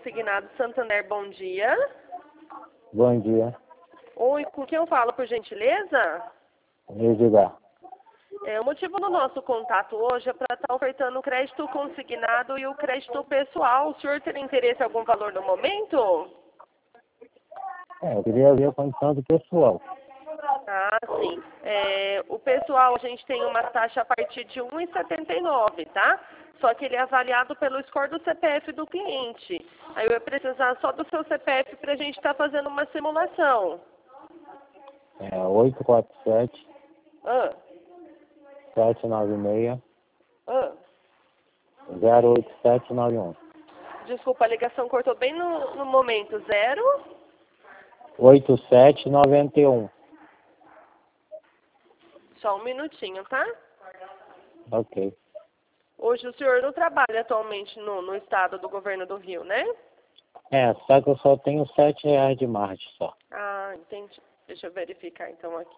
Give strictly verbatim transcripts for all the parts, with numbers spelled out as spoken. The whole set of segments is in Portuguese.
Consignado Santander, bom dia. Bom dia. Oi, com quem eu falo, por gentileza? Edgar. É, o motivo do nosso contato hoje é para estar ofertando o crédito consignado e o crédito pessoal. O senhor teria interesse em algum valor no momento? É, eu queria ver a condição do pessoal. Ah, sim. É, o pessoal, a gente tem uma taxa a partir de um vírgula setenta e nove, tá? Só que ele é avaliado pelo score do C P F do cliente. Aí eu ia precisar só do seu C P F para a gente estar fazendo uma simulação. É oito quatro sete, Ah, sete nove seis, ah. zero oito sete nove um. Desculpa, a ligação cortou bem no, no momento. Zero? oito sete nove um. Só um minutinho, tá? Ok. Hoje o senhor não trabalha atualmente no, no estado do governo do Rio, né? É, só que eu só tenho sete reais de margem só. Ah, entendi. Deixa eu verificar então aqui.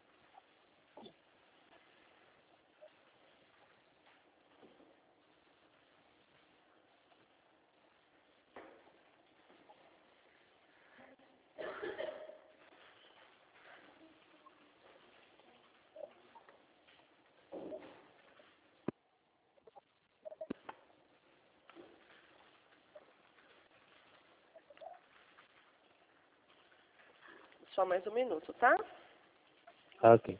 Só mais um minuto, tá? Ok.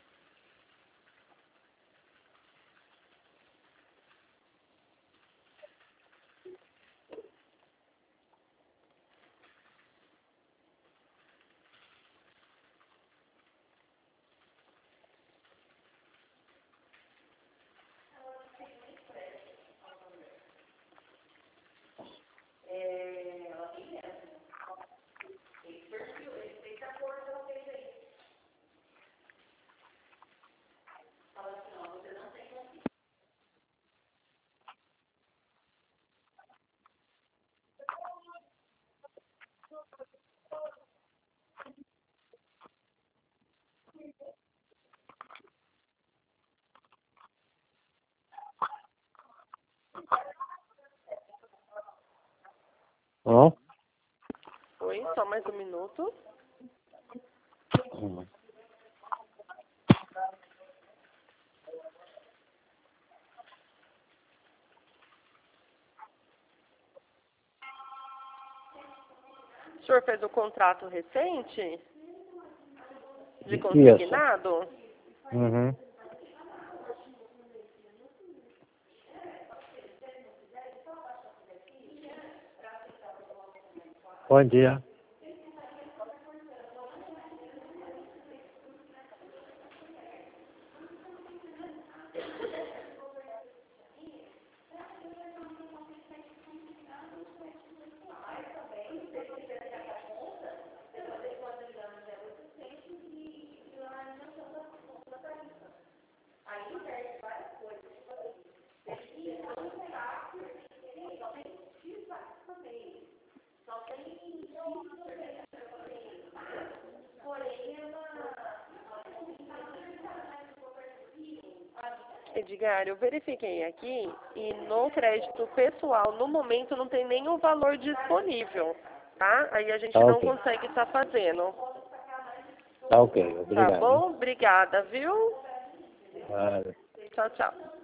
Hã? Oi, só mais um minuto. Hum. O senhor fez o contrato recente de Isso. consignado? Uhum. Bom dia. Edgar, eu verifiquei aqui e no crédito pessoal, no momento, não tem nenhum valor disponível, tá? Aí a gente Tá não ok. consegue estar fazendo. Tá ok. Tá Obrigado, hein? bom? Obrigada, viu? Ah, Tchau, tchau.